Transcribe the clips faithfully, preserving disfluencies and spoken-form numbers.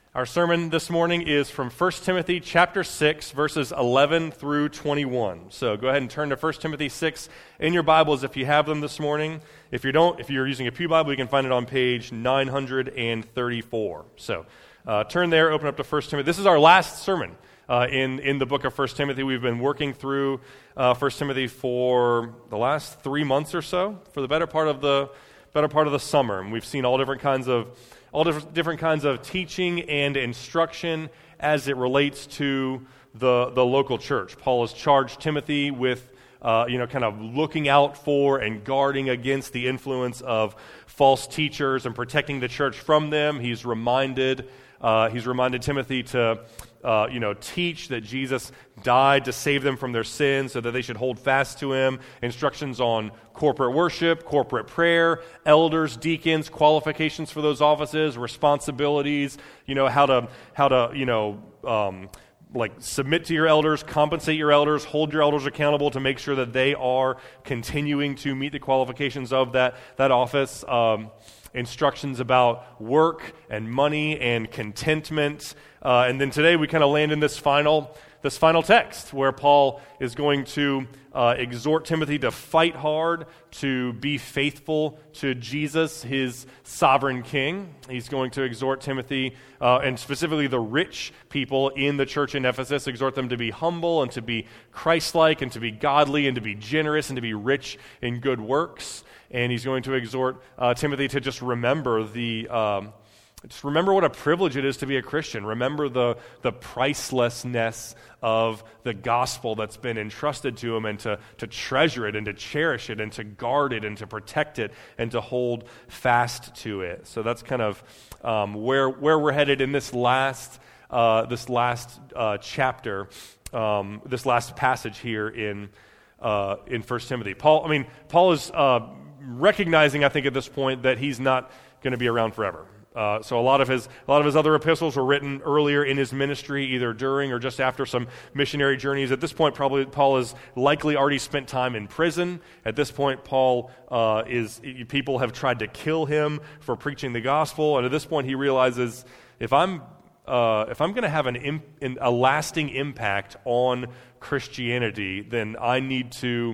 Our sermon this morning is from First Timothy chapter six, verses eleven through twenty-one. So go ahead and turn to First Timothy six in your Bibles if you have them this morning. If you don't, if you're using a pew Bible, you can find it on page nine hundred thirty-four. So uh, turn there, open up to First Timothy. This is our last sermon uh, in, in the book of First Timothy. We've been working through uh, First Timothy for the last three months or so, for the better part of the better part of the summer. And we've seen all different kinds of all different, different kinds of teaching and instruction as it relates to the, the local church. Paul has charged Timothy with, uh, you know, kind of looking out for and guarding against the influence of false teachers and protecting the church from them. He's reminded, uh, he's reminded Timothy to, uh, you know, teach that Jesus died to save them from their sins so that they should hold fast to him. Instructions on corporate worship, corporate prayer, elders, deacons, qualifications for those offices, responsibilities, you know, how to, how to, you know, um, like submit to your elders, compensate your elders, hold your elders accountable to make sure that they are continuing to meet the qualifications of that, that office. Um, instructions about work and money and contentment. Uh, and then today we kind of land in this final this final text where Paul is going to uh, exhort Timothy to fight hard, to be faithful to Jesus, his sovereign king. He's going to exhort Timothy, uh, and specifically the rich people in the church in Ephesus, exhort them to be humble and to be Christ-like and to be godly and to be generous and to be rich in good works. And he's going to exhort uh, Timothy to just remember the um, Just remember what a privilege it is to be a Christian. Remember the, the pricelessness of the gospel that's been entrusted to him, and to, to treasure it and to cherish it and to guard it and to protect it and to hold fast to it. So that's kind of um, where where we're headed in this last uh, this last uh, chapter, um, this last passage here in uh, in First Timothy. Paul, I mean, Paul is uh, recognizing, I think, at this point that he's not going to be around forever. Uh, so a lot of his a lot of his other epistles were written earlier in his ministry, either during or just after some missionary journeys. At this point, probably Paul has likely already spent time in prison. At this point, Paul uh, is people have tried to kill him for preaching the gospel, and at this point, he realizes if I'm uh, if I'm going to have an imp- a lasting impact on Christianity, then I need to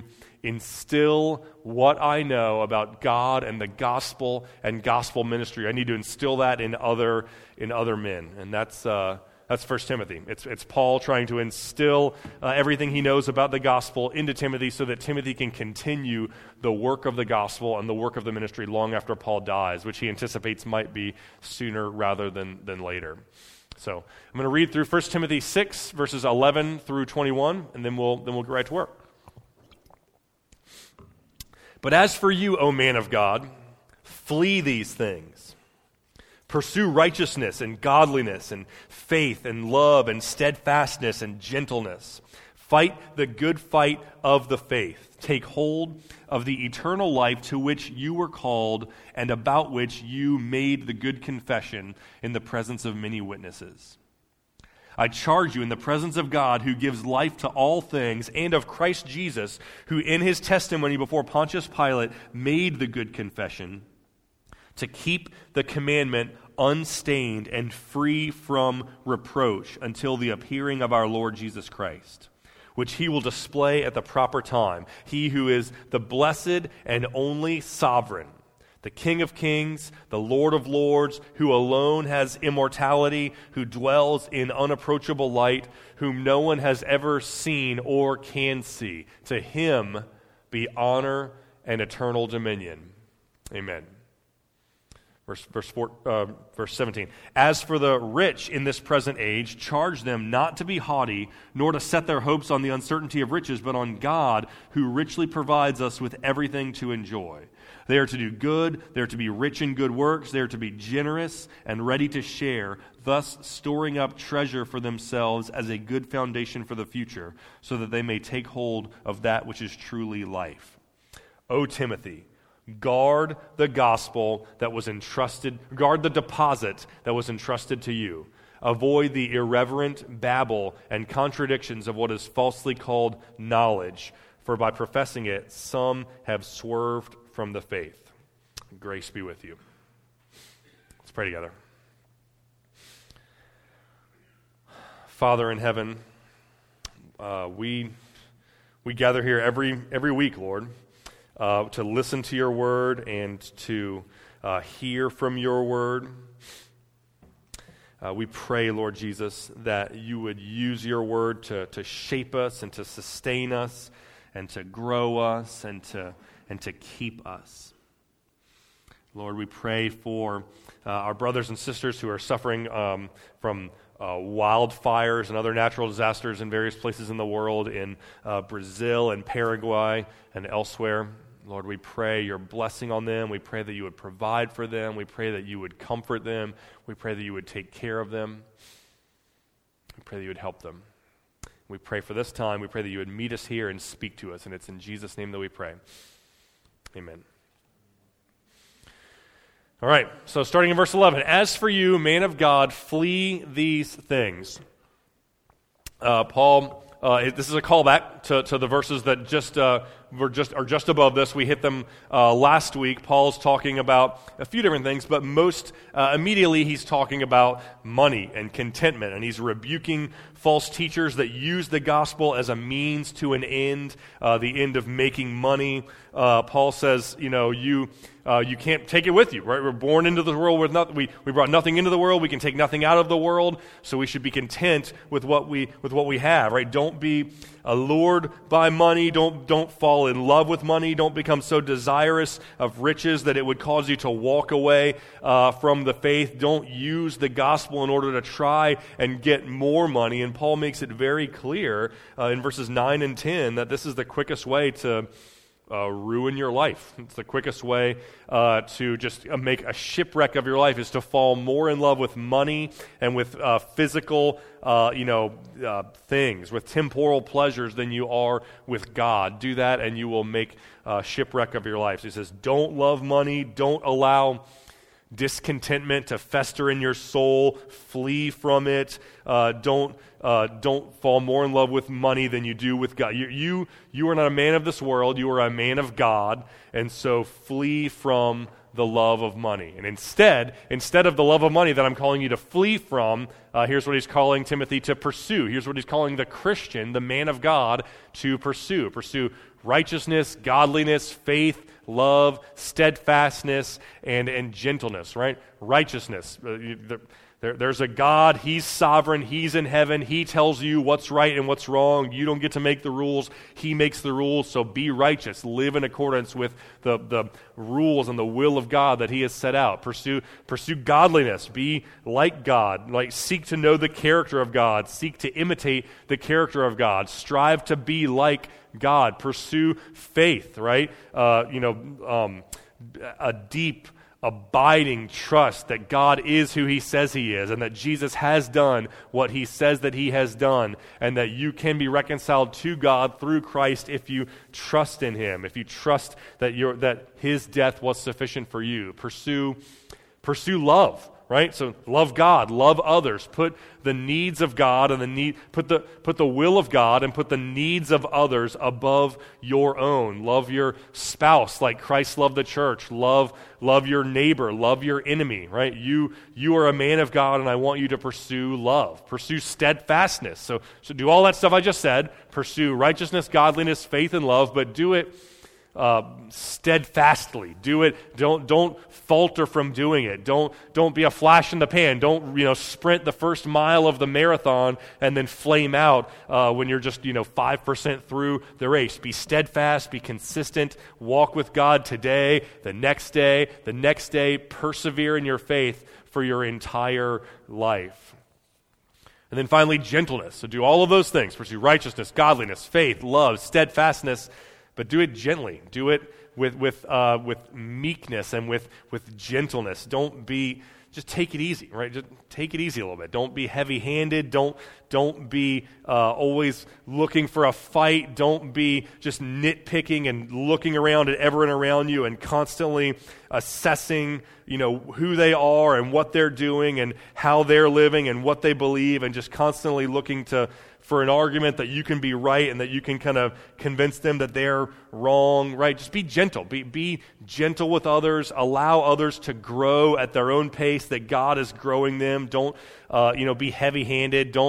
instill what I know about God and the gospel and gospel ministry. I need to instill that in other in other men, and that's uh, that's First Timothy. It's it's Paul trying to instill uh, everything he knows about the gospel into Timothy, so that Timothy can continue the work of the gospel and the work of the ministry long after Paul dies, which he anticipates might be sooner rather than than later. So I'm going to read through First Timothy six verses eleven through twenty-one, and then we'll then we'll get right to work. But as for you, O man of God, flee these things. Pursue righteousness and godliness and faith and love and steadfastness and gentleness. Fight the good fight of the faith. Take hold of the eternal life to which you were called and about which you made the good confession in the presence of many witnesses. I charge you in the presence of God, who gives life to all things, and of Christ Jesus, who in his testimony before Pontius Pilate made the good confession, to keep the commandment unstained and free from reproach until the appearing of our Lord Jesus Christ, which he will display at the proper time. He who is the blessed and only sovereign, the King of kings, the Lord of lords, who alone has immortality, who dwells in unapproachable light, whom no one has ever seen or can see. To him be honor and eternal dominion. Amen. Verse, verse, four, uh, verse seventeen. As for the rich in this present age, charge them not to be haughty, nor to set their hopes on the uncertainty of riches, but on God, who richly provides us with everything to enjoy. They are to do good, they are to be rich in good works, they are to be generous and ready to share, thus storing up treasure for themselves as a good foundation for the future, so that they may take hold of that which is truly life. O Timothy, guard the gospel that was entrusted, guard the deposit that was entrusted to you. Avoid the irreverent babble and contradictions of what is falsely called knowledge, for by professing it, some have swerved from the faith. Grace be with you. Let's pray together. Father in heaven, uh, we we gather here every every week, Lord, uh, to listen to your word and to uh, hear from your word. Uh, we pray, Lord Jesus, that you would use your word to, to shape us and to sustain us and to grow us and to and to keep us. Lord, we pray for uh, our brothers and sisters who are suffering um, from uh, wildfires and other natural disasters in various places in the world, in uh, Brazil and Paraguay and elsewhere. Lord, we pray your blessing on them. We pray that you would provide for them. We pray that you would comfort them. We pray that you would take care of them. We pray that you would help them. We pray for this time. We pray that you would meet us here and speak to us. And it's in Jesus' name that we pray. Amen. All right, so starting in verse eleven. As for you, man of God, flee these things. Uh, Paul... Uh, this is a callback to, to the verses that just uh, were just are just above this. We hit them uh, last week. Paul's talking about a few different things, but most uh, immediately he's talking about money and contentment, and he's rebuking false teachers that use the gospel as a means to an end, uh, the end of making money. Uh, Paul says, you know, you uh, you can't take it with you, right? We're born into the world with nothing. We we brought nothing into the world. We can take nothing out of the world. So we should be content with what we with what we have, right? Don't be allured by money. Don't don't fall in love with money. Don't become so desirous of riches that it would cause you to walk away uh, from the faith. Don't use the gospel in order to try and get more money. And Paul makes it very clear uh, in verses nine and ten that this is the quickest way to Uh, ruin your life. It's the quickest way uh, to just uh, make a shipwreck of your life is to fall more in love with money and with uh, physical, uh, you know, uh, things, with temporal pleasures than you are with God. Do that and you will make a shipwreck of your life. So he says, don't love money. Don't allow discontentment to fester in your soul. Flee from it. Uh, don't uh, don't fall more in love with money than you do with God. You, you you are not a man of this world. You are a man of God, and so flee from the love of money. And instead, instead of the love of money that I'm calling you to flee from, uh, here's what he's calling Timothy to pursue. Here's what he's calling the Christian, the man of God, to pursue. Pursue righteousness, godliness, faith, love, steadfastness, and, and gentleness, right? Righteousness. Uh, you, the, there, there's a God. He's sovereign. He's in heaven. He tells you what's right and what's wrong. You don't get to make the rules. He makes the rules, so be righteous. Live in accordance with the, the rules and the will of God that he has set out. Pursue, pursue godliness. Be like God. Like, seek to know the character of God. Seek to imitate the character of God. Strive to be like God. Pursue faith, right? Uh, you know, um, a deep, abiding trust that God is who he says he is, and that Jesus has done what he says that he has done, and that you can be reconciled to God through Christ if you trust in him, if you trust that your that his death was sufficient for you. Pursue, pursue love. Right? So love God, love others, put the needs of God and the need, put the put the will of God and put the needs of others above your own. Love your spouse like Christ loved the church. Love love your neighbor, love your enemy, right? You you are a man of God, and I want you to pursue love. Pursue steadfastness. So so do all that stuff I just said. Pursue righteousness, godliness, faith, and love, but do it Uh, steadfastly. Do it. Don't don't falter from doing it. Don't don't be a flash in the pan. Don't you know sprint the first mile of the marathon and then flame out uh, when you're just you know five percent through the race. Be steadfast. Be consistent. Walk with God today, the next day, the next day. Persevere in your faith for your entire life. And then finally, gentleness. So do all of those things. Pursue righteousness, godliness, faith, love, steadfastness. But do it gently. Do it with with uh, with meekness and with with gentleness. Don't be just take it easy, right? Just take it easy a little bit. Don't be heavy-handed. Don't don't be uh, always looking for a fight. Don't be just nitpicking and looking around at everyone around you and constantly assessing, you know, who they are and what they're doing and how they're living and what they believe, and just constantly looking to for an argument that you can be right and that you can kind of convince them that they're wrong, right? Just be gentle. Be, be gentle with others. Allow others to grow at their own pace, that God is growing them. Don't, uh, you know, be heavy-handed. Don't,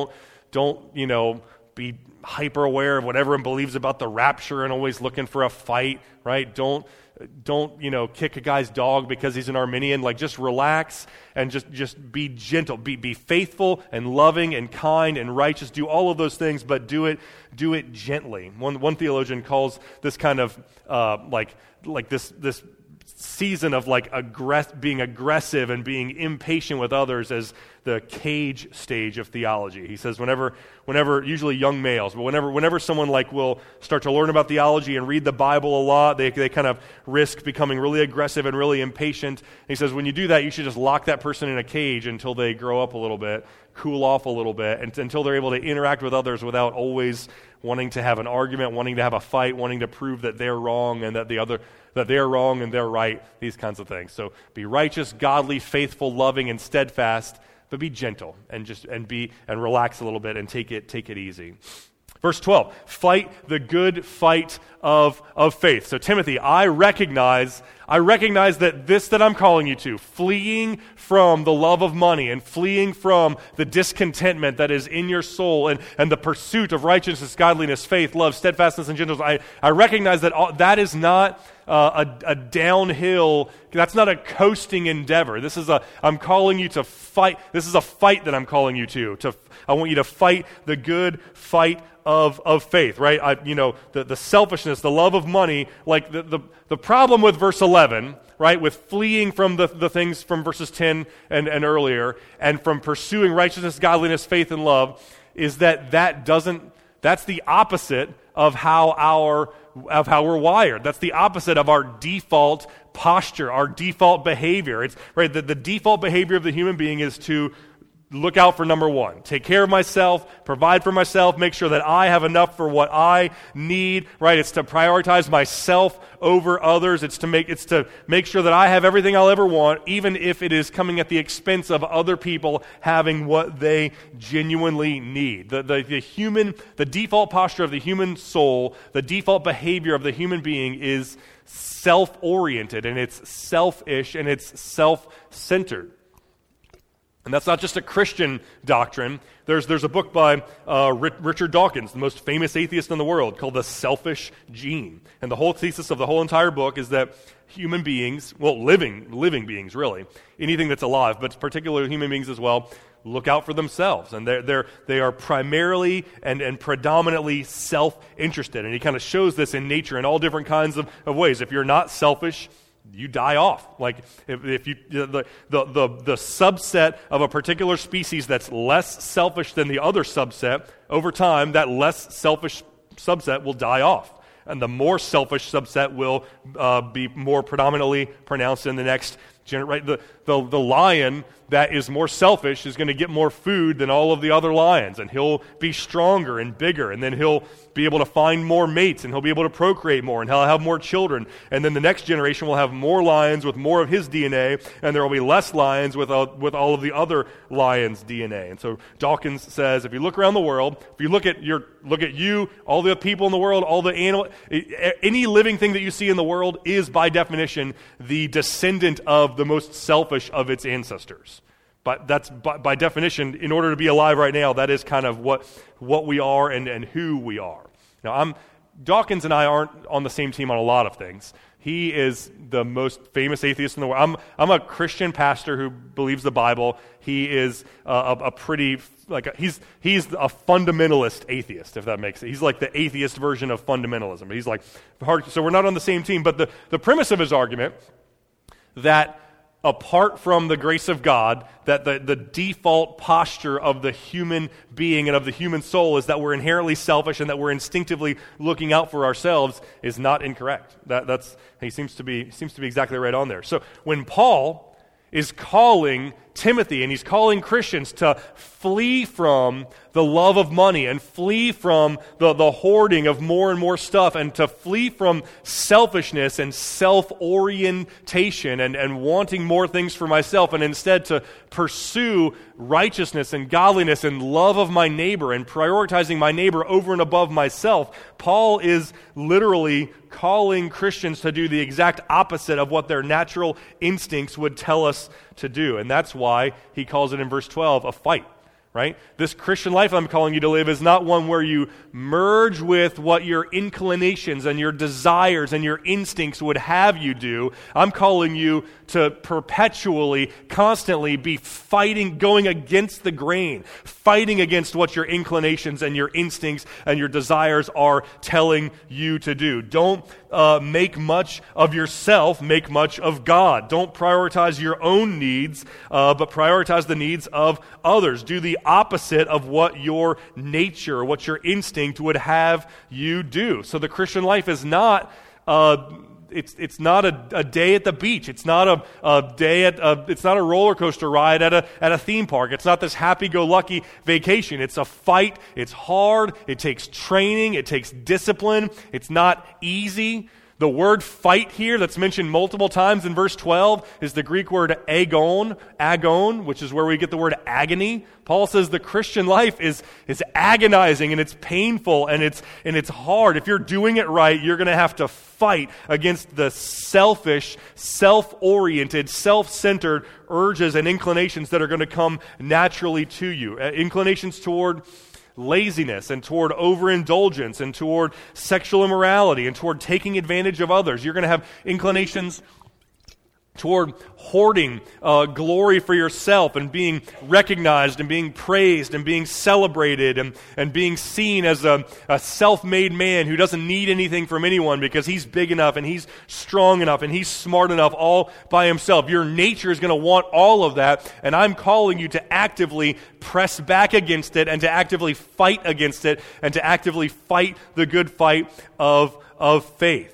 don't, you know, be hyper aware of what everyone believes about the rapture and always looking for a fight, right? Don't, don't, you know, kick a guy's dog because he's an Arminian. Like, just relax and just, just be gentle, be, be faithful and loving and kind and righteous. Do all of those things, but do it, do it gently. One, one theologian calls this kind of, uh, like, like this, this season of like aggress- being aggressive and being impatient with others as the cage stage of theology. He says whenever, whenever usually young males, but whenever, whenever someone like will start to learn about theology and read the Bible a lot, they they kind of risk becoming really aggressive and really impatient. And he says when you do that, you should just lock that person in a cage until they grow up a little bit, cool off a little bit, and, until they're able to interact with others without always wanting to have an argument, wanting to have a fight, wanting to prove that they're wrong and that the other that they're wrong and they're right, these kinds of things. So be righteous, godly, faithful, loving, and steadfast, but be gentle and just and be and relax a little bit and take it take it easy. Verse twelve, fight the good fight of, of faith. So Timothy, I recognize, I recognize that this that I'm calling you to, fleeing from the love of money and fleeing from the discontentment that is in your soul and, and the pursuit of righteousness, godliness, faith, love, steadfastness, and gentleness, I, I recognize that all, that is not uh, a, a downhill, that's not a coasting endeavor. This is a, I'm calling you to fight, this is a fight that I'm calling you to. to I want you to fight the good fight Of, of faith, right? I, you know, the, the selfishness, the love of money, like the, the, the problem with verse eleven, right, with fleeing from the, the things from verses ten and, and earlier, and from pursuing righteousness, godliness, faith, and love, is that that doesn't, that's the opposite of how our, of how we're wired. That's the opposite of our default posture, our default behavior. It's, right, the, the default behavior of the human being is to look out for number one, take care of myself, provide for myself, make sure that I have enough for what I need, right? It's to prioritize myself over others. It's to make, it's to make sure that I have everything I'll ever want, even if it is coming at the expense of other people having what they genuinely need. The, the, the human, the default posture of the human soul, the default behavior of the human being is self-oriented, and it's selfish, and it's self-centered. And that's not just a Christian doctrine. There's there's a book by uh, Richard Dawkins, the most famous atheist in the world, called The Selfish Gene. And the whole thesis of the whole entire book is that human beings, well, living living beings really, anything that's alive, but particularly human beings as well, look out for themselves. And they're, they're, they are primarily and, and predominantly self-interested. And he kind of shows this in nature in all different kinds of, of ways. If you're not selfish, you die off. Like if, if you the, the the the subset of a particular species that's less selfish than the other subset, over time that less selfish subset will die off, and the more selfish subset will uh, be more predominantly pronounced in the next generation. Right? The, the the lion that is more selfish is going to get more food than all of the other lions, and he'll be stronger and bigger, and then he'll be able to find more mates, and he'll be able to procreate more, and he'll have more children, and then the next generation will have more lions with more of his D N A, and there will be less lions with, uh, with all of the other lions' D N A. And so Dawkins says, if you look around the world, if you look at your look at you, all the people in the world, all the animal, any living thing that you see in the world is by definition the descendant of the most selfish of its ancestors. But that's by, by definition, in order to be alive right now, that is kind of what what we are and, and who we are. Now, I'm Dawkins and I aren't on the same team on a lot of things. He is the most famous atheist in the world. I'm I'm a Christian pastor who believes the Bible. He is uh, a, a pretty like a, he's he's a fundamentalist atheist, if that makes sense. He's like the atheist version of fundamentalism. He's like hard, so we're not on the same team. But the the premise of his argument that apart from the grace of God, that the, the default posture of the human being and of the human soul is that we're inherently selfish and that we're instinctively looking out for ourselves is not incorrect. That, that's he seems to be seems to be exactly right on there. So when Paul is calling Timothy and he's calling Christians to flee from the love of money and flee from the, the hoarding of more and more stuff and to flee from selfishness and self-orientation and, and wanting more things for myself and instead to pursue righteousness and godliness and love of my neighbor and prioritizing my neighbor over and above myself, Paul is literally calling Christians to do the exact opposite of what their natural instincts would tell us to do. And that's why he calls it in verse twelve a fight. right? This Christian life I'm calling you to live is not one where you merge with what your inclinations and your desires and your instincts would have you do. I'm calling you to perpetually, constantly be fighting, going against the grain, fighting against what your inclinations and your instincts and your desires are telling you to do. Don't uh, make much of yourself, make much of God. Don't prioritize your own needs, uh, but prioritize the needs of others. Do the opposite of what your nature, what your instinct would have you do. So the Christian life is not uh, it's it's not a, a day at the beach. It's not a, a day at a, it's not a roller coaster ride at a at a theme park. It's not this happy-go-lucky vacation. It's a fight. It's hard. It takes training. It takes discipline. It's not easy. The word fight here that's mentioned multiple times in verse twelve is the Greek word agon, agon, which is where we get the word agony. Paul says the Christian life is, is agonizing and it's painful and it's and it's hard. If you're doing it right, you're going to have to fight against the selfish, self-oriented, self-centered urges and inclinations that are going to come naturally to you. Uh, inclinations toward laziness and toward overindulgence and toward sexual immorality and toward taking advantage of others. You're going to have inclinations toward hoarding uh, glory for yourself and being recognized and being praised and being celebrated and, and being seen as a, a self-made man who doesn't need anything from anyone because he's big enough and he's strong enough and he's smart enough all by himself. Your nature is going to want all of that, and I'm calling you to actively press back against it and to actively fight against it and to actively fight the good fight of, of faith.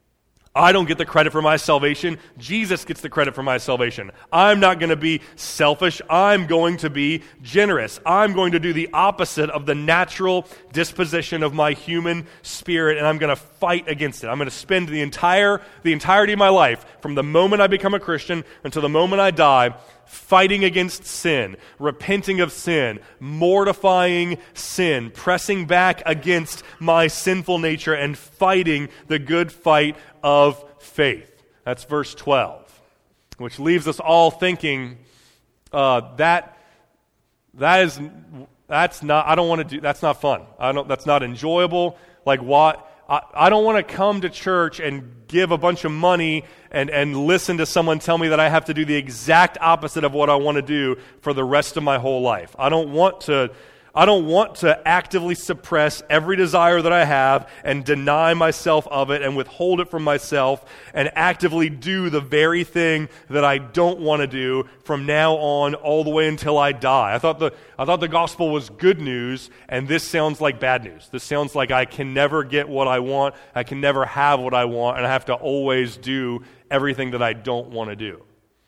I don't get the credit for my salvation. Jesus gets the credit for my salvation. I'm not going to be selfish. I'm going to be generous. I'm going to do the opposite of the natural disposition of my human spirit, and I'm going to fight against it. I'm going to spend the entire the entirety of my life, from the moment I become a Christian until the moment I die, fighting against sin, repenting of sin, mortifying sin, pressing back against my sinful nature, and fighting the good fight of faith. That's verse twelve, which leaves us all thinking uh, that that is that's not. I don't want to do. That's not fun. I don't. That's not enjoyable. Like what? I, I don't want to come to church and give a bunch of money and, and listen to someone tell me that I have to do the exact opposite of what I want to do for the rest of my whole life. I don't want to I don't want to actively suppress every desire that I have and deny myself of it and withhold it from myself and actively do the very thing that I don't want to do from now on all the way until I die. I thought the I thought the gospel was good news, and this sounds like bad news. This sounds like I can never get what I want, I can never have what I want, and I have to always do everything that I don't want to do.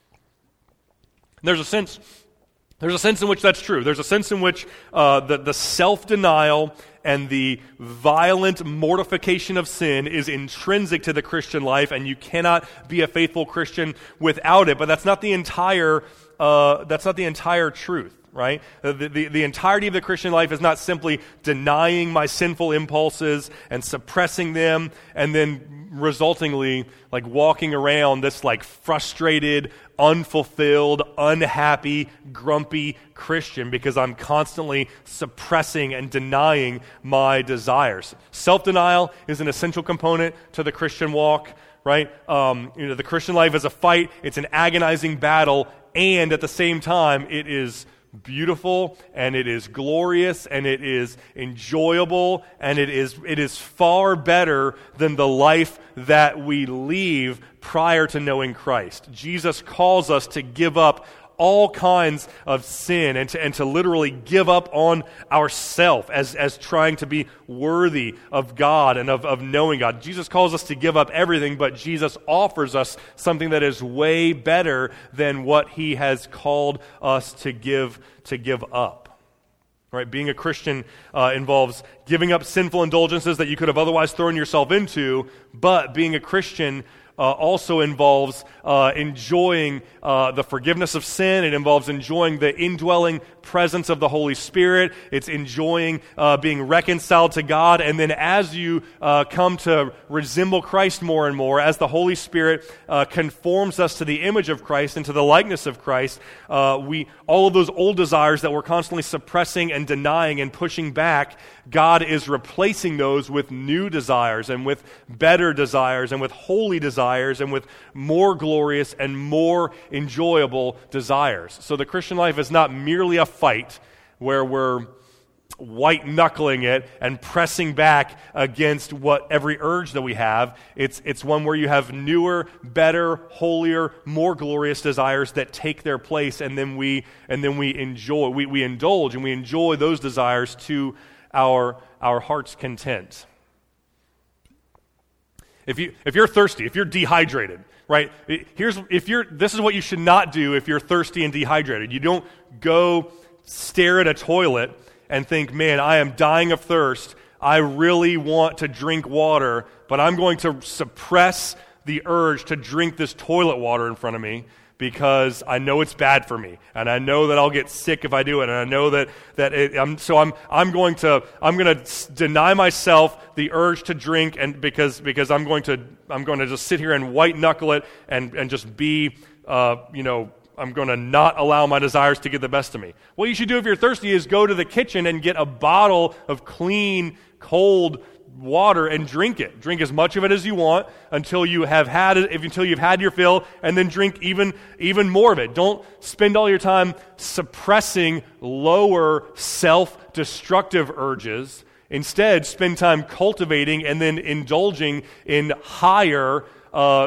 There's a sense There's a sense in which that's true. There's a sense in which uh, the, the self-denial and the violent mortification of sin is intrinsic to the Christian life, and you cannot be a faithful Christian without it. But that's not the entire. Uh, that's not the entire truth, right? The, the, the entirety of the Christian life is not simply denying my sinful impulses and suppressing them, and then resultingly like walking around this like frustrated, unfulfilled, unhappy, grumpy Christian because I'm constantly suppressing and denying my desires. Self-denial is an essential component to the Christian walk, right? Um, you know, the Christian life is a fight. It's an agonizing battle, and at the same time, it is beautiful, and it is glorious, and it is enjoyable, and it is it is far better than the life that we leave prior to knowing Christ. Jesus calls us to give up all kinds of sin and to, and to literally give up on ourself as, as trying to be worthy of God and of, of knowing God. Jesus calls us to give up everything, but Jesus offers us something that is way better than what he has called us to give to give up. Right? Being a Christian uh, involves giving up sinful indulgences that you could have otherwise thrown yourself into, but being a Christian Uh, also involves uh, enjoying uh, the forgiveness of sin. It involves enjoying the indwelling presence of the Holy Spirit. It's enjoying uh, being reconciled to God. And then as you uh, come to resemble Christ more and more, as the Holy Spirit uh, conforms us to the image of Christ and to the likeness of Christ, uh, we all of those old desires that we're constantly suppressing and denying and pushing back, God is replacing those with new desires and with better desires and with holy desires and with more glorious and more enjoyable desires. So the Christian life is not merely a fight where we're white-knuckling it and pressing back against what every urge that we have. It's, it's one where you have newer, better, holier, more glorious desires that take their place, and then we and then we enjoy, we, we indulge and we enjoy those desires to our our heart's content. If you if you're thirsty, if you're dehydrated, right? Here's if you're this is what you should not do if you're thirsty and dehydrated. You don't go stare at a toilet and think, man, I am dying of thirst. I really want to drink water, but I'm going to suppress the urge to drink this toilet water in front of me because I know it's bad for me, and I know that I'll get sick if I do it, and I know that that it, I'm, so I'm I'm going to I'm going to deny myself the urge to drink, and because because I'm going to I'm going to just sit here and white knuckle it and and just be uh, you know. I'm going to not allow my desires to get the best of me. What you should do if you're thirsty is go to the kitchen and get a bottle of clean, cold water and drink it. Drink as much of it as you want until you have had it, if, until you've had your fill, and then drink even, even more of it. Don't spend all your time suppressing lower self-destructive urges. Instead, spend time cultivating and then indulging in higher uh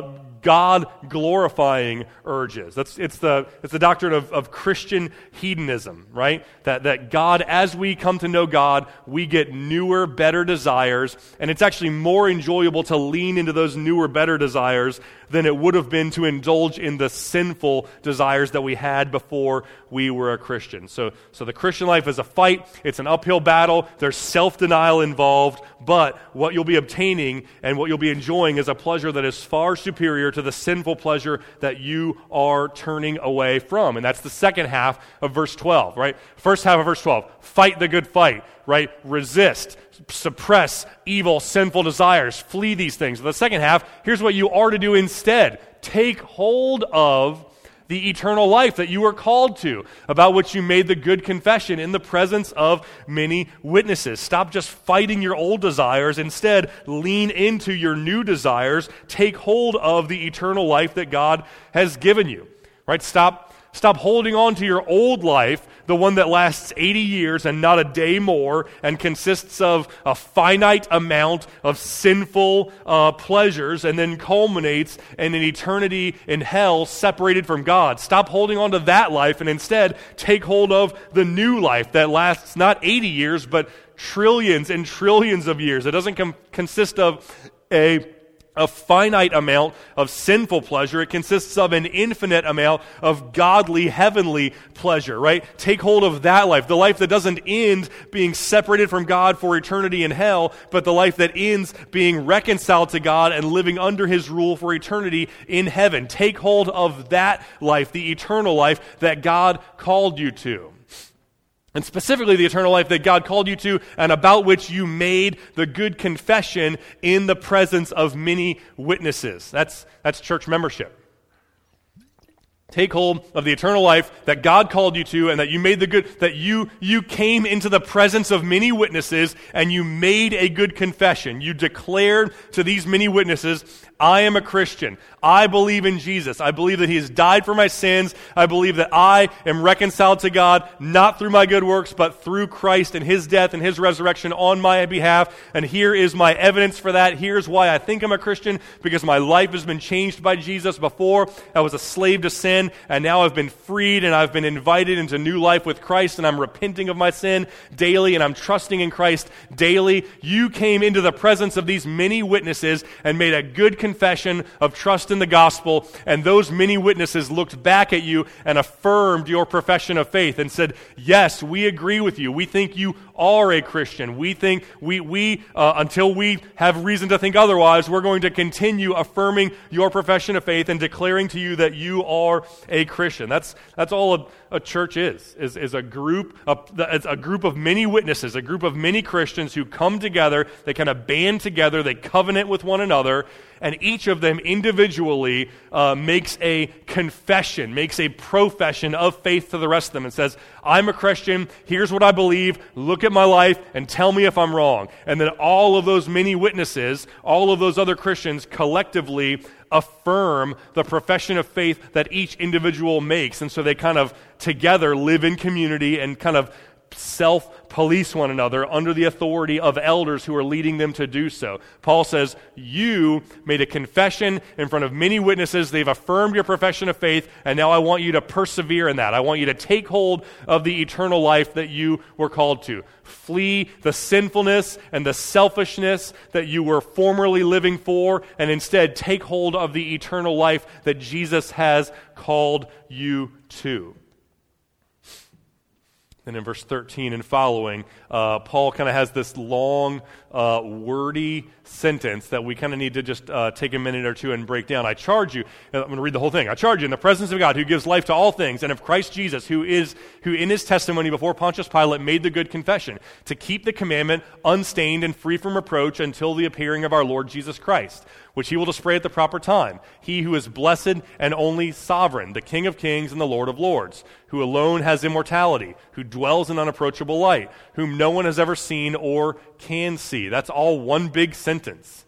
God-glorifying urges. That's it's the it's the doctrine of, of Christian hedonism, right? That that God, as we come to know God, we get newer, better desires, and it's actually more enjoyable to lean into those newer, better desires than it would have been to indulge in the sinful desires that we had before we were a Christian. So, so the Christian life is a fight. It's an uphill battle. There's self-denial involved, but what you'll be obtaining and what you'll be enjoying is a pleasure that is far superior to the sinful pleasure that you are turning away from. And that's the second half of verse twelve, right? First half of verse twelve, fight the good fight, right? Resist, suppress evil, sinful desires, flee these things. The second half, here's what you are to do instead. Take hold of the eternal life that you were called to, about which you made the good confession in the presence of many witnesses. Stop just fighting your old desires. Instead, lean into your new desires. Take hold of the eternal life that God has given you. Right? Stop Stop holding on to your old life, the one that lasts eighty years and not a day more, and consists of a finite amount of sinful uh, pleasures, and then culminates in an eternity in hell separated from God. Stop holding on to that life, and instead take hold of the new life that lasts not eighty years, but trillions and trillions of years. It doesn't com- consist of a a finite amount of sinful pleasure. It consists of an infinite amount of godly, heavenly pleasure, right? Take hold of that life, the life that doesn't end being separated from God for eternity in hell, but the life that ends being reconciled to God and living under His rule for eternity in heaven. Take hold of that life, the eternal life that God called you to. And specifically the eternal life that God called you to and about which you made the good confession in the presence of many witnesses. That's, that's church membership. Take hold of the eternal life that God called you to and that you made the good, that you, you came into the presence of many witnesses and you made a good confession. You declared to these many witnesses, I am a Christian. I believe in Jesus. I believe that He has died for my sins. I believe that I am reconciled to God, not through my good works, but through Christ and His death and His resurrection on my behalf. And here is my evidence for that. Here's why I think I'm a Christian, because my life has been changed by Jesus. Before, I was a slave to sin, and now I've been freed, and I've been invited into new life with Christ, and I'm repenting of my sin daily, and I'm trusting in Christ daily. You came into the presence of these many witnesses and made a good confession of trust in the gospel, and those many witnesses looked back at you and affirmed your profession of faith and said, yes, we agree with you. We think you are a Christian. We think, we, we uh, until we have reason to think otherwise, we're going to continue affirming your profession of faith and declaring to you that you are a Christian. That's that's all a, a church is, is, is a group, a, it's a group of many witnesses, a group of many Christians who come together, they kind of band together, they covenant with one another, and each of them individually uh, makes a confession, makes a profession of faith to the rest of them and says, I'm a Christian, here's what I believe, look at my life, and tell me if I'm wrong. And then all of those many witnesses, all of those other Christians collectively affirm the profession of faith that each individual makes. And so they kind of together live in community and kind of self-police one another under the authority of elders who are leading them to do so. Paul says, you made a confession in front of many witnesses. They've affirmed your profession of faith, and now I want you to persevere in that. I want you to take hold of the eternal life that you were called to. Flee the sinfulness and the selfishness that you were formerly living for, and instead take hold of the eternal life that Jesus has called you to. And in verse thirteen and following, uh, Paul kind of has this long, uh, wordy sentence that we kind of need to just uh, take a minute or two and break down. I charge you, I'm going to read the whole thing. I charge you in the presence of God who gives life to all things, and of Christ Jesus, who is who in his testimony before Pontius Pilate made the good confession, to keep the commandment unstained and free from reproach until the appearing of our Lord Jesus Christ, which he will display at the proper time. He who is blessed and only sovereign, the King of kings and the Lord of lords, who alone has immortality, who dwells in unapproachable light, whom no one has ever seen or can see. That's all one big sentence,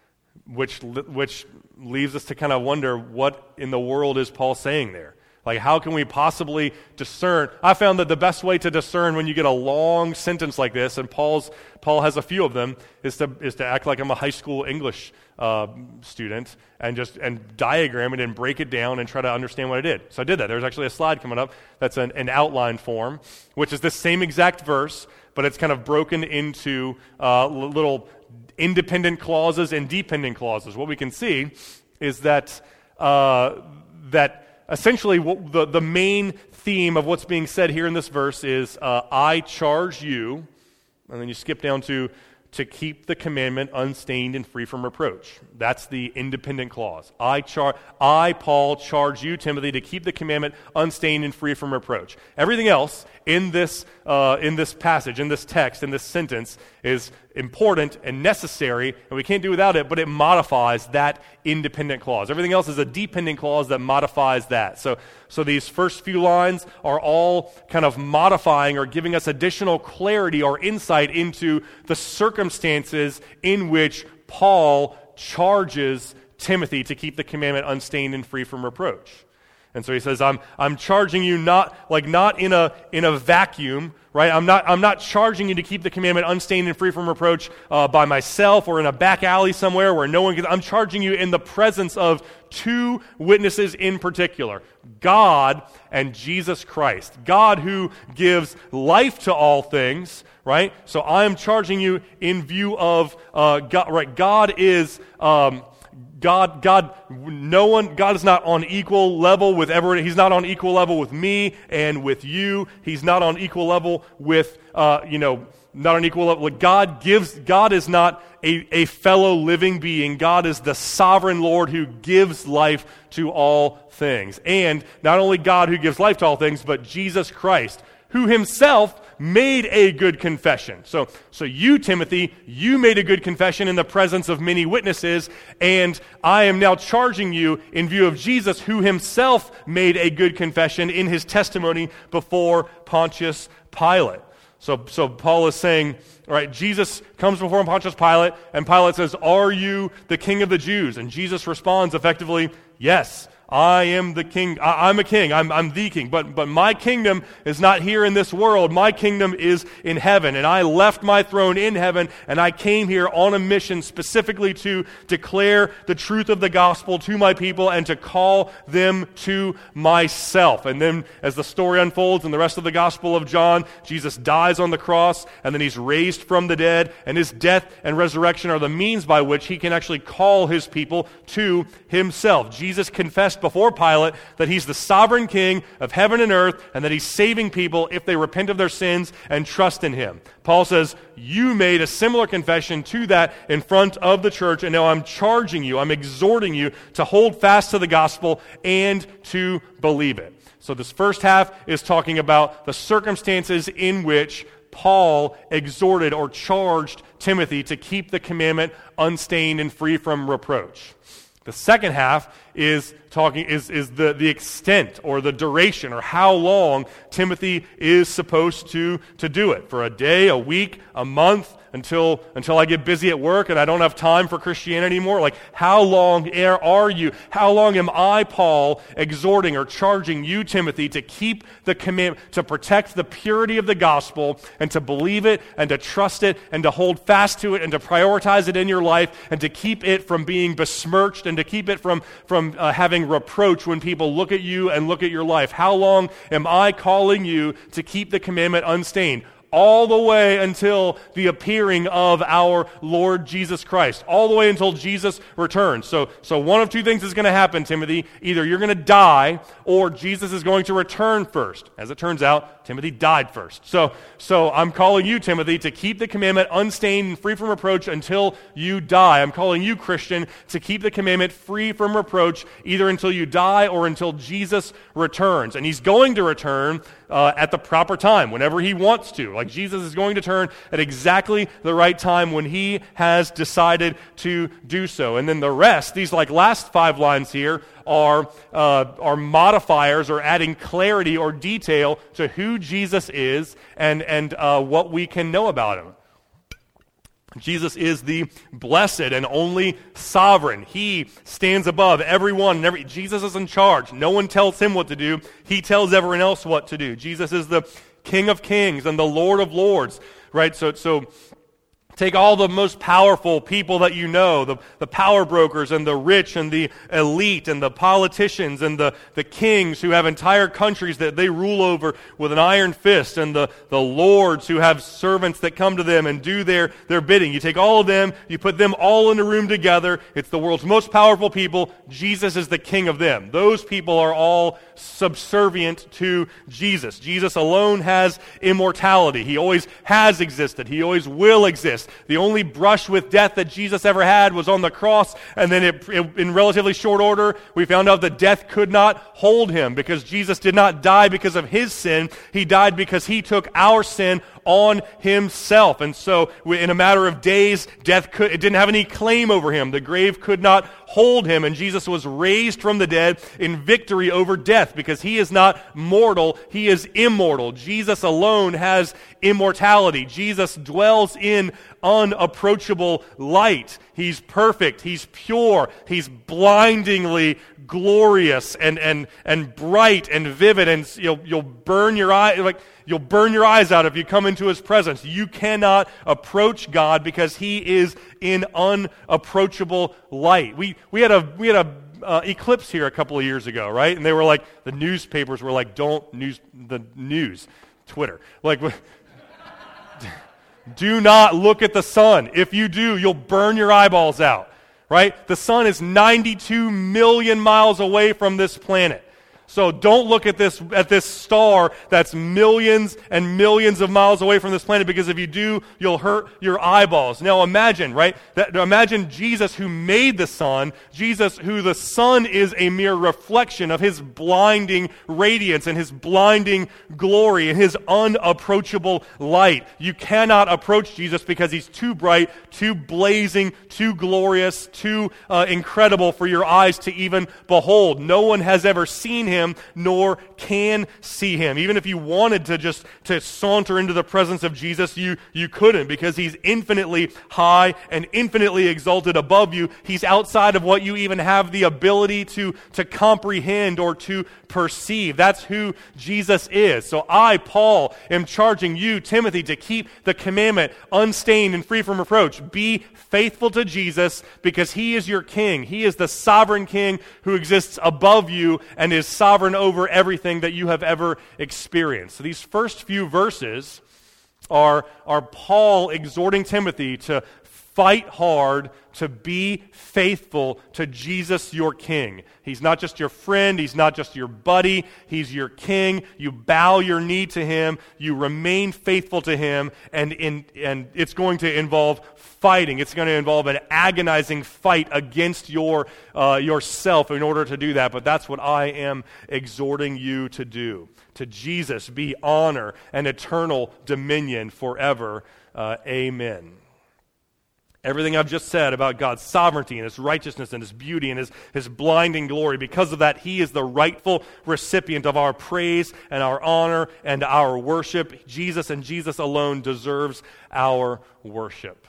which which leaves us to kind of wonder, what in the world is Paul saying there? Like, how can we possibly discern? I found that the best way to discern when you get a long sentence like this, and Paul's Paul has a few of them, is to is to act like I'm a high school English uh, student and just and diagram it and break it down and try to understand what I did. So I did that. There's actually a slide coming up that's an, an outline form, which is the same exact verse, but it's kind of broken into uh, little independent clauses and dependent clauses. What we can see is that uh, that. Essentially, what the, the main theme of what's being said here in this verse is, uh, I charge you, and then you skip down to, to keep the commandment unstained and free from reproach. That's the independent clause. I, char- I, Paul, charge you, Timothy, to keep the commandment unstained and free from reproach. Everything else in this, uh, in this passage, in this text, in this sentence, is important and necessary, and we can't do without it, but it modifies that independent clause. Everything else is a dependent clause that modifies that. So, so these first few lines are all kind of modifying or giving us additional clarity or insight into the circumstances in which Paul charges Timothy to keep the commandment unstained and free from reproach. And so he says, I'm I'm charging you not like not in a in a vacuum, right? I'm not I'm not charging you to keep the commandment unstained and free from reproach uh, by myself or in a back alley somewhere where no one can. I'm charging you in the presence of two witnesses in particular, God and Jesus Christ. God who gives life to all things, right? So I'm charging you in view of uh, God, right? God is. Um, God, God, no one, God is not on equal level with everyone. He's not on equal level with me and with you. He's not on equal level with, uh, you know, not on equal level. God gives, God is not a, a fellow living being. God is the sovereign Lord who gives life to all things. And not only God who gives life to all things, but Jesus Christ, who himself made a good confession. So, so you, Timothy, you made a good confession in the presence of many witnesses, and I am now charging you in view of Jesus, who himself made a good confession in his testimony before Pontius Pilate. So, so Paul is saying, all right, Jesus comes before Pontius Pilate, and Pilate says, are you the king of the Jews? And Jesus responds effectively, yes, I am the king. I, I'm a king. I'm, I'm the king. But, but my kingdom is not here in this world. My kingdom is in heaven. And I left my throne in heaven, and I came here on a mission specifically to declare the truth of the gospel to my people and to call them to myself. And then as the story unfolds in the rest of the Gospel of John, Jesus dies on the cross, and then he's raised from the dead, and his death and resurrection are the means by which he can actually call his people to himself. Jesus confessed confessed before Pilate that he's the sovereign king of heaven and earth, and that he's saving people if they repent of their sins and trust in him. Paul says, you made a similar confession to that in front of the church, and now I'm charging you, I'm exhorting you to hold fast to the gospel and to believe it. So this first half is talking about the circumstances in which Paul exhorted or charged Timothy to keep the commandment unstained and free from reproach. The second half is talking is, is the, the extent or the duration or how long Timothy is supposed to, to do it. For a day, a week, a month, until until I get busy at work and I don't have time for Christianity anymore. Like, how long are, are you? How long am I, Paul, exhorting or charging you, Timothy, to keep the commandment, to protect the purity of the gospel and to believe it and to trust it and to hold fast to it and to prioritize it in your life and to keep it from being besmirched and to keep it from, from uh, having reproach when people look at you and look at your life? How long am I calling you to keep the commandment unstained? All the way until the appearing of our Lord Jesus Christ. All the way until Jesus returns. So, so one of two things is going to happen, Timothy. Either you're going to die, or Jesus is going to return first. As it turns out, Timothy died first. So, so I'm calling you, Timothy, to keep the commandment unstained and free from reproach until you die. I'm calling you, Christian, to keep the commandment free from reproach either until you die or until Jesus returns. And he's going to return uh, at the proper time, whenever he wants to. Like, Jesus is going to turn at exactly the right time when he has decided to do so. And then the rest, these like last five lines here, are uh, are modifiers or adding clarity or detail to who Jesus is and, and uh, what we can know about him. Jesus is the blessed and only sovereign. He stands above everyone and every. Jesus is in charge. No one tells him what to do. He tells everyone else what to do. Jesus is the King of Kings and the Lord of Lords, right? So, so take all the most powerful people that you know, the, the power brokers and the rich and the elite and the politicians and the, the kings who have entire countries that they rule over with an iron fist, and the, the lords who have servants that come to them and do their, their bidding. You take all of them, you put them all in a room together. It's the world's most powerful people. Jesus is the king of them. Those people are all subservient to Jesus. Jesus alone has immortality. He always has existed. He always will exist. The only brush with death that Jesus ever had was on the cross, and then it, it, in relatively short order, we found out that death could not hold him because Jesus did not die because of his sin. He died because he took our sin on himself. And so in a matter of days, death could, it didn't have any claim over him. The grave could not hold him, and Jesus was raised from the dead in victory over death because he is not mortal, he is immortal. Jesus alone has immortality. Jesus dwells in unapproachable light. He's perfect, he's pure, he's blindingly glorious and and and bright and vivid, and you'll you'll burn your eye like You'll burn your eyes out if you come into his presence. You cannot approach God because he is in unapproachable light. We we had a we had a uh, eclipse here a couple of years ago, right? And they were like, the newspapers were like, don't news the news, Twitter, like. Do not look at the sun. If you do, you'll burn your eyeballs out, right? The sun is ninety-two million miles away from this planet. So don't look at this at this star that's millions and millions of miles away from this planet, because if you do, you'll hurt your eyeballs. Now imagine, right? That, imagine Jesus who made the sun, Jesus who the sun is a mere reflection of his blinding radiance and his blinding glory and his unapproachable light. You cannot approach Jesus because he's too bright, too blazing, too glorious, too uh, incredible for your eyes to even behold. No one has ever seen him him, nor can see him. Even if you wanted to just to saunter into the presence of Jesus, you, you couldn't, because he's infinitely high and infinitely exalted above you. He's outside of what you even have the ability to, to comprehend or to perceive. That's who Jesus is. So I, Paul, am charging you, Timothy, to keep the commandment unstained and free from reproach. Be faithful to Jesus, because he is your king. He is the sovereign king who exists above you and is sovereign over everything that you have ever experienced. So these first few verses are, are Paul exhorting Timothy to fight hard to be faithful to Jesus, your King. He's not just your friend. He's not just your buddy. He's your King. You bow your knee to him. You remain faithful to him, and in, and it's going to involve fighting. It's going to involve an agonizing fight against your uh, yourself in order to do that. But that's what I am exhorting you to do. To Jesus be honor and eternal dominion forever. Uh, amen. Everything I've just said about God's sovereignty and his righteousness and his beauty and his, his blinding glory, because of that, he is the rightful recipient of our praise and our honor and our worship. Jesus and Jesus alone deserves our worship.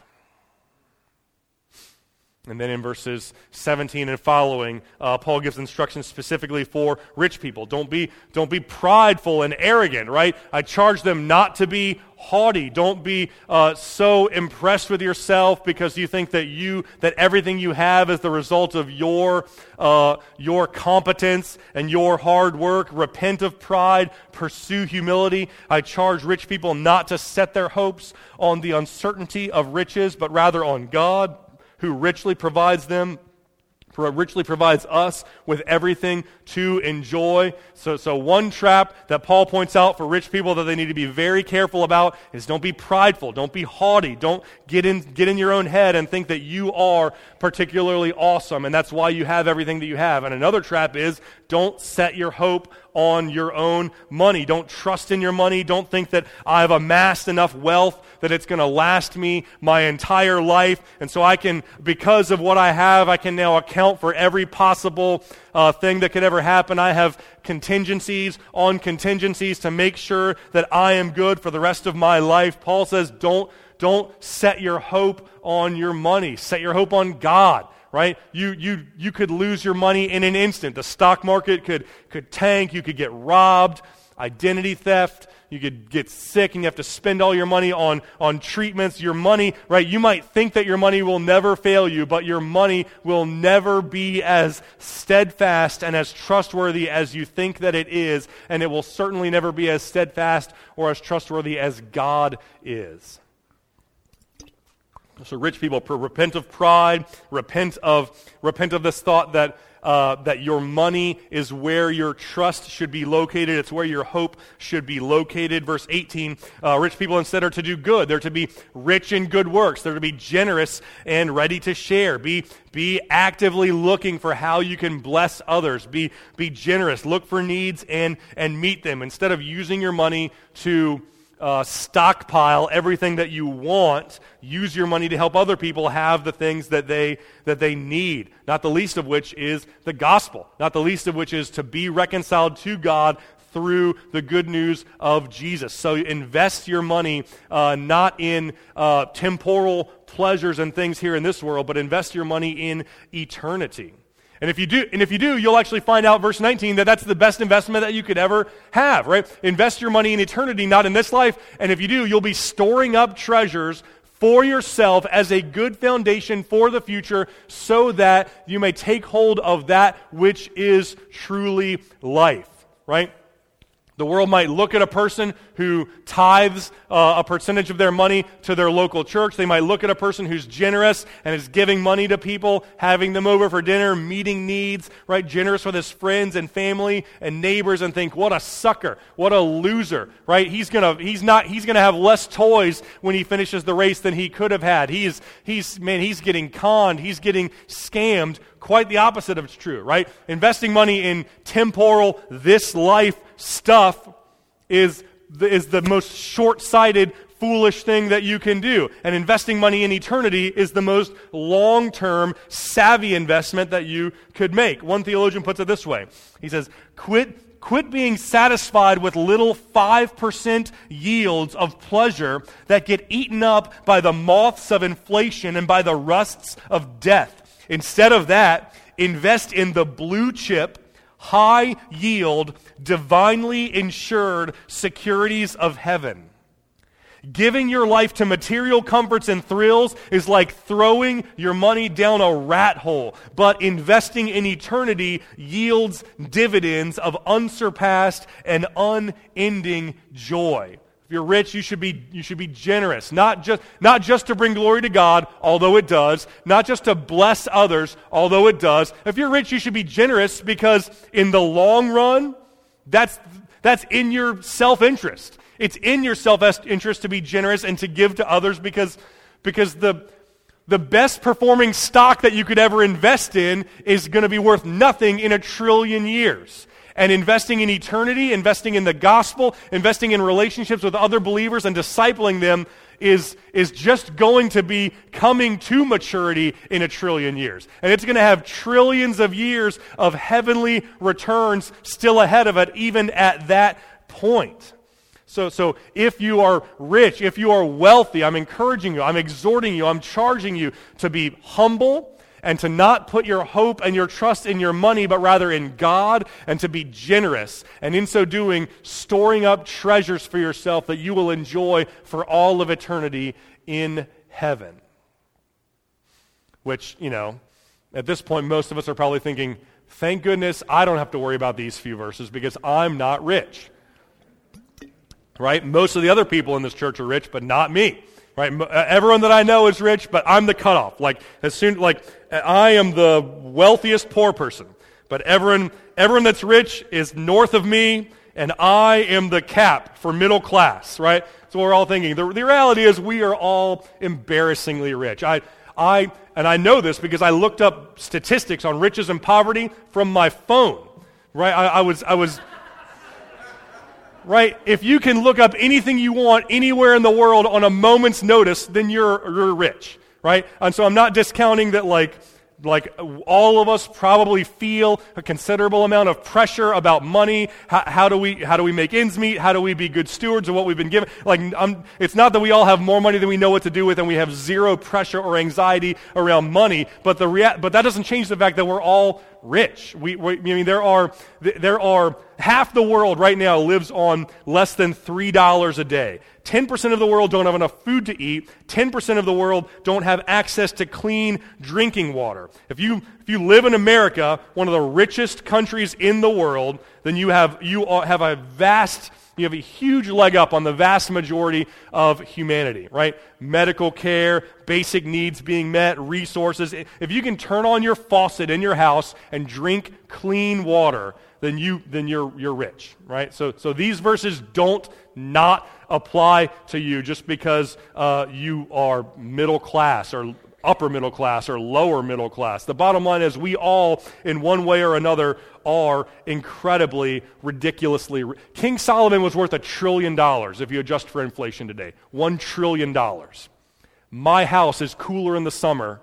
And then in verses seventeen and following, uh, Paul gives instructions specifically for rich people. Don't be, don't be prideful and arrogant, right? I charge them not to be haughty. Don't be uh, so impressed with yourself because you think that you that everything you have is the result of your uh, your competence and your hard work. Repent of pride. Pursue humility. I charge rich people not to set their hopes on the uncertainty of riches, but rather on God, who richly provides them, richly provides us with everything to enjoy. So, so one trap that Paul points out for rich people that they need to be very careful about is don't be prideful, don't be haughty, don't get in, get in your own head and think that you are particularly awesome, and that's why you have everything that you have. And another trap is don't set your hope on your own money. Don't trust in your money. Don't think that I've amassed enough wealth that it's going to last me my entire life, and so I can, because of what I have, I can now account for every possible uh, thing that could ever happen. I have contingencies on contingencies to make sure that I am good for the rest of my life. Paul says, don't, don't set your hope on your money. Set your hope on God. Right? You you you could lose your money in an instant. The stock market could could tank. You could get robbed. Identity theft. You could get sick and you have to spend all your money on, on treatments. Your money, right? You might think that your money will never fail you, but your money will never be as steadfast and as trustworthy as you think that it is, and it will certainly never be as steadfast or as trustworthy as God is. So rich people, repent of pride, repent of repent of this thought that uh, that your money is where your trust should be located. It's where your hope should be located. Verse eighteen, uh, rich people instead are to do good. They're to be rich in good works. They're to be generous and ready to share. Be be actively looking for how you can bless others. Be be generous. Look for needs and and meet them instead of using your money to Uh, stockpile everything that you want. Use your money to help other people have the things that they that they need, not the least of which is the gospel, not the least of which is to be reconciled to God through the good news of Jesus. So invest your money uh, not in uh, temporal pleasures and things here in this world, but invest your money in eternity. And if you do, and if you do, you'll actually find out, verse nineteen, that that's the best investment that you could ever have, right? Invest your money in eternity, not in this life. And if you do, you'll be storing up treasures for yourself as a good foundation for the future, so that you may take hold of that which is truly life, right? The world might look at a person who tithes uh, a percentage of their money to their local church. They might look at a person who's generous and is giving money to people, having them over for dinner, meeting needs, right? Generous with his friends and family and neighbors, and think, what a sucker, what a loser, right? He's gonna, he's not, he's gonna have less toys when he finishes the race than he could have had. He's, he's, man, he's getting conned. He's getting scammed. Quite the opposite of it's true, right? Investing money in temporal, this life stuff is the, is the most short-sighted, foolish thing that you can do. And investing money in eternity is the most long-term, savvy investment that you could make. One theologian puts it this way. He says, quit, quit being satisfied with little five percent yields of pleasure that get eaten up by the moths of inflation and by the rusts of death. Instead of that, invest in the blue chip, high yield, divinely insured securities of heaven. Giving your life to material comforts and thrills is like throwing your money down a rat hole, but investing in eternity yields dividends of unsurpassed and unending joy. If you're rich, you should be you should be generous, not just not just to bring glory to God, although it does, not just to bless others, although it does. If you're rich, you should be generous because in the long run, that's that's in your self-interest. It's in your self-interest to be generous and to give to others because because the the best performing stock that you could ever invest in is going to be worth nothing in a trillion years. And investing in eternity, investing in the gospel, investing in relationships with other believers and discipling them is, is just going to be coming to maturity in a trillion years. And it's going to have trillions of years of heavenly returns still ahead of it, even at that point. So, so if you are rich, if you are wealthy, I'm encouraging you, I'm exhorting you, I'm charging you to be humble, and to not put your hope and your trust in your money, but rather in God, and to be generous. And in so doing, storing up treasures for yourself that you will enjoy for all of eternity in heaven. Which, you know, at this point, most of us are probably thinking, thank goodness I don't have to worry about these few verses because I'm not rich. Right? Most of the other people in this church are rich, but not me. Right, everyone that I know is rich, but I'm the cutoff. Like as soon, like I am the wealthiest poor person, but everyone, everyone that's rich is north of me, and I am the cap for middle class. Right, so we're all thinking. The, the reality is, we are all embarrassingly rich. I, I, and I know this because I looked up statistics on riches and poverty from my phone. Right, I, I was, I was. Right? If you can look up anything you want anywhere in the world on a moment's notice, then you're you're rich, right? And so I'm not discounting that like like all of us probably feel a considerable amount of pressure about money. How, how do we how do we make ends meet? How do we be good stewards of what we've been given? Like I'm, it's not that we all have more money than we know what to do with, and we have zero pressure or anxiety around money. But the rea- but that doesn't change the fact that we're all rich. We, we I mean there are there are half the world right now lives on less than three dollars a day. ten percent of the world don't have enough food to eat. ten percent of the world don't have access to clean drinking water. If you if you live in America, one of the richest countries in the world, then you have you have a vast you have a huge leg up on the vast majority of humanity, right? Medical care, basic needs being met, resources. If you can turn on your faucet in your house and drink clean water, then you then you're you're rich, right? So so these verses don't not apply to you just because uh, you are middle class or upper middle class or lower middle class. The bottom line is we all, in one way or another, are incredibly, ridiculously rich. King Solomon was worth a trillion dollars if you adjust for inflation today. One trillion dollars. My house is cooler in the summer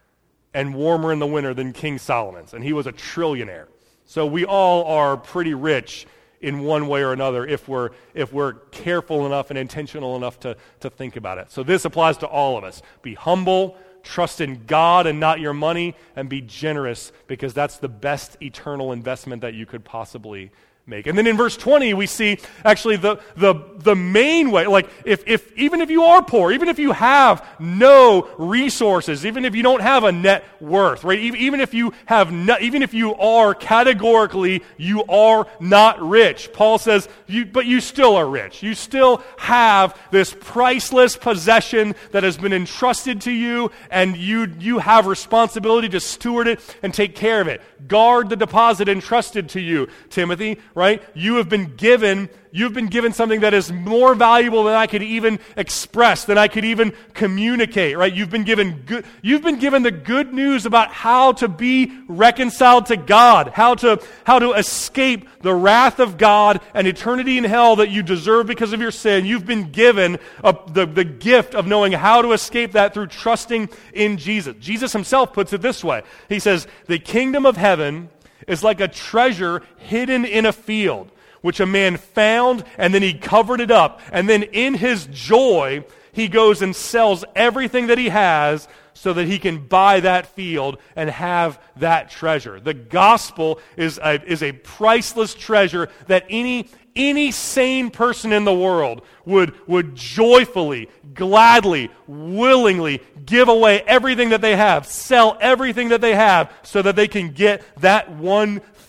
and warmer in the winter than King Solomon's, and he was a trillionaire. So we all are pretty rich in one way or another if we're if we're careful enough and intentional enough to, to think about it. So this applies to all of us. Be humble, trust in God and not your money, and be generous because that's the best eternal investment that you could possibly make. And then in verse twenty, we see actually the the the main way, like if if even if you are poor, even if you have no resources, even if you don't have a net worth, right? Even, even if you have no, even if you are categorically you are not rich. Paul says, you but you still are rich. You still have this priceless possession that has been entrusted to you, and you you have responsibility to steward it and take care of it. Guard the deposit entrusted to you, Timothy. Right? You have been given, you've been given something that is more valuable than I could even express, than I could even communicate, right? You've been given good, you've been given the good news about how to be reconciled to God, how to, how to escape the wrath of God and eternity in hell that you deserve because of your sin. You've been given a, the, the gift of knowing how to escape that through trusting in Jesus. Jesus himself puts it this way. He says, the kingdom of heaven is like a treasure hidden in a field, which a man found, and then he covered it up. And then in his joy, he goes and sells everything that he has so that he can buy that field and have that treasure. The gospel is a, is a priceless treasure that any any sane person in the world would, would joyfully, gladly, willingly give away everything that they have, sell everything that they have so that they can get that one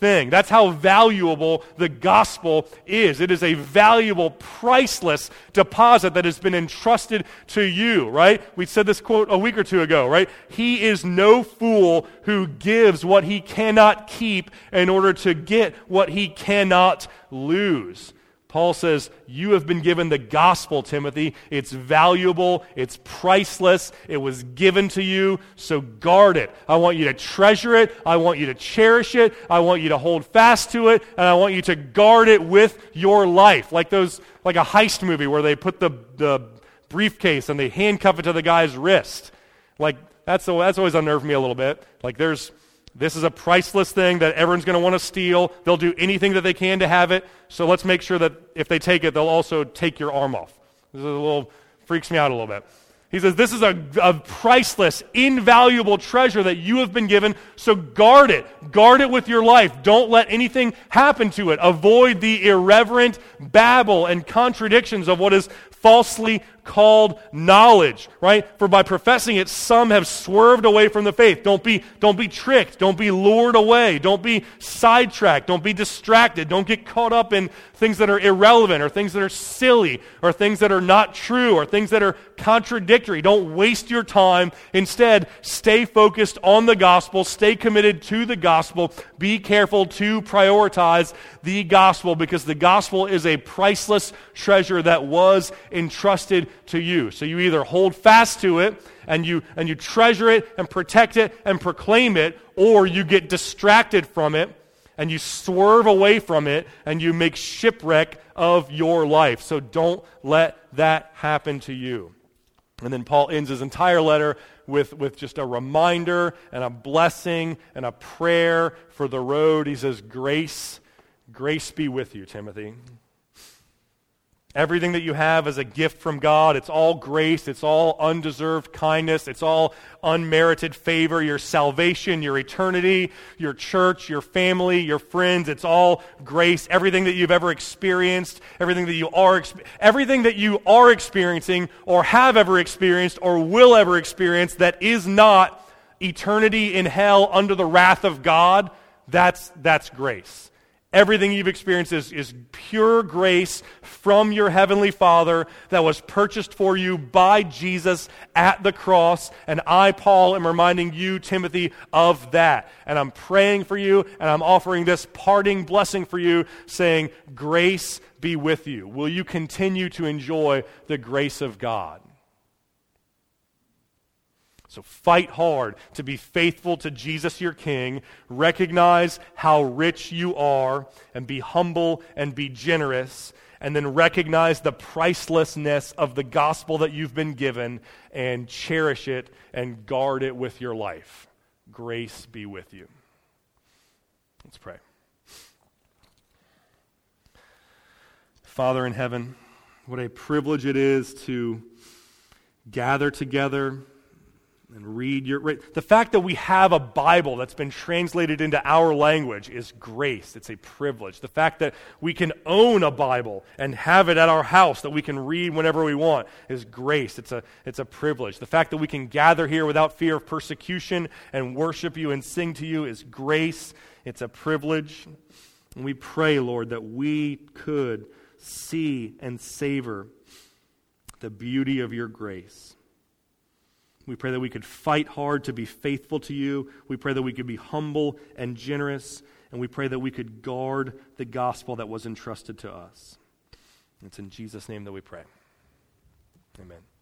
thing. That's how valuable the gospel is. It is a valuable, priceless deposit that has been entrusted to you, right? We said this quote a week or two ago, right? He is no fool who gives what he cannot keep in order to get what he cannot lose. Paul says, you have been given the gospel, Timothy. It's valuable. It's priceless. It was given to you, so guard it. I want you to treasure it. I want you to cherish it. I want you to hold fast to it, and I want you to guard it with your life. Like those, like a heist movie where they put the, the briefcase and they handcuff it to the guy's wrist. Like, that's, that's always unnerved me a little bit. Like, there's... This is a priceless thing that everyone's going to want to steal. They'll do anything that they can to have it. So let's make sure that if they take it, they'll also take your arm off. This is a little, freaks me out a little bit. He says, this is a, a priceless, invaluable treasure that you have been given, so guard it. Guard it with your life. Don't let anything happen to it. Avoid the irreverent babble and contradictions of what is falsely called knowledge, right? For by professing it, some have swerved away from the faith. Don't be, don't be tricked. Don't be lured away. Don't be sidetracked. Don't be distracted. Don't get caught up in things that are irrelevant or things that are silly or things that are not true or things that are contradictory. Don't waste your time. Instead, stay focused on the gospel. Stay committed to the gospel. Be careful to prioritize the gospel because the gospel is a priceless treasure that was entrusted to you. So you either hold fast to it and you and you treasure it and protect it and proclaim it, or you get distracted from it and you swerve away from it and you make shipwreck of your life. So don't let that happen to you. And then Paul ends his entire letter with, with just a reminder and a blessing and a prayer for the road. He says, grace, grace be with you, Timothy. Everything that you have is a gift from God. It's all grace. It's all undeserved kindness. It's all unmerited favor. Your salvation, your eternity, your church, your family, your friends. It's all grace. Everything that you've ever experienced, everything that you are, everything that you are experiencing or have ever experienced or will ever experience that is not eternity in hell under the wrath of God, that's, that's grace. Everything you've experienced is, is pure grace from your heavenly Father that was purchased for you by Jesus at the cross. And I, Paul, am reminding you, Timothy, of that. And I'm praying for you, and I'm offering this parting blessing for you, saying, grace be with you. Will you continue to enjoy the grace of God? So fight hard to be faithful to Jesus your King. Recognize how rich you are and be humble and be generous. And then recognize the pricelessness of the gospel that you've been given and cherish it and guard it with your life. Grace be with you. Let's pray. Father in heaven, what a privilege it is to gather together and read your... The fact that we have a Bible that's been translated into our language is grace. It's a privilege. The fact that we can own a Bible and have it at our house that we can read whenever we want is grace. It's a, it's a privilege. The fact that we can gather here without fear of persecution and worship you and sing to you is grace. It's a privilege. And we pray, Lord, that we could see and savor the beauty of your grace. We pray that we could fight hard to be faithful to you. We pray that we could be humble and generous. And we pray that we could guard the gospel that was entrusted to us. It's in Jesus' name that we pray. Amen.